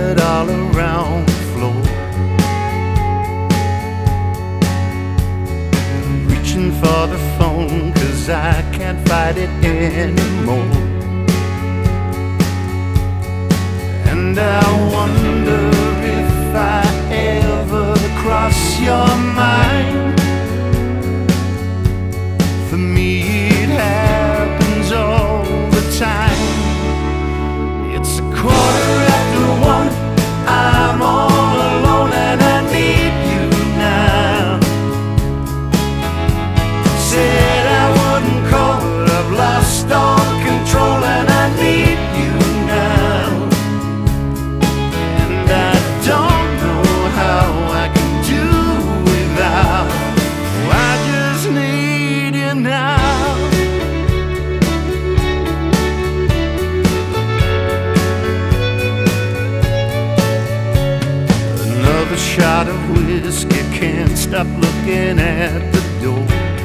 blood all around the floor. Reaching for the phone 'cause I can't fight it anymore. And I wonder if I ever cross your mind. For me it happens all the time. It's 1:15, I'm all alone and I need you now. Said I wouldn't call, but I've lost all control and I need you now. And I don't know how I can do without. I just need you now. Another shot of whiskey, can't stop looking at the door.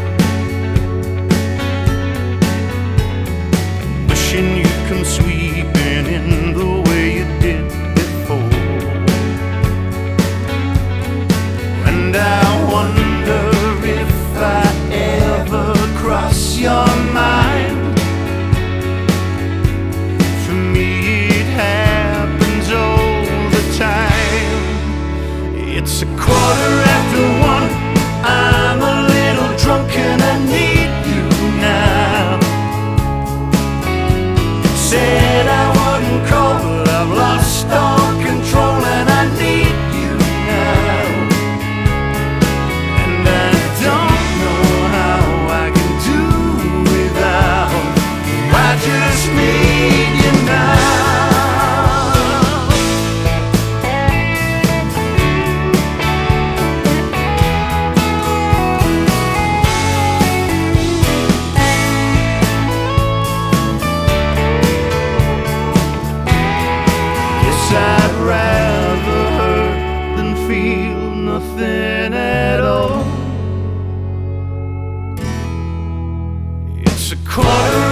Wishing you'd come sweeping in the way you did before. And I wonder if I ever cross your mind. For me it happens all the time. It's 1:15, I'm a little drunk and I need you now. Said I wouldn't call, but I've lost all control and I need you now. And I don't know how I can do without. I just need you now. I'd rather hurt than feel nothing at all. It's 1:15.